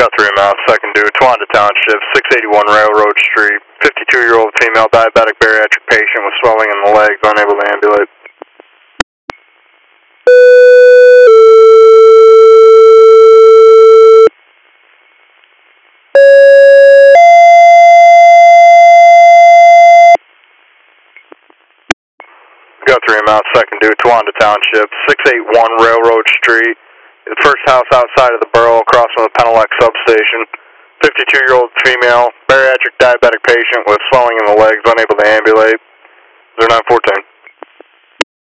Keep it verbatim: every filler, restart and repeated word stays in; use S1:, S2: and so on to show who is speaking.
S1: Got three miles, second due, Towanda Township, six eighty-one Railroad Street, fifty-two-year-old female diabetic bariatric patient with swelling in the legs, unable to ambulate. Got three miles, second due, Towanda Township, six eighty-one Railroad Street, the first house outside of the borough across from the Penelec substation. fifty-two-year-old female, bariatric diabetic patient with swelling in the legs, unable to ambulate. zero nine fourteen.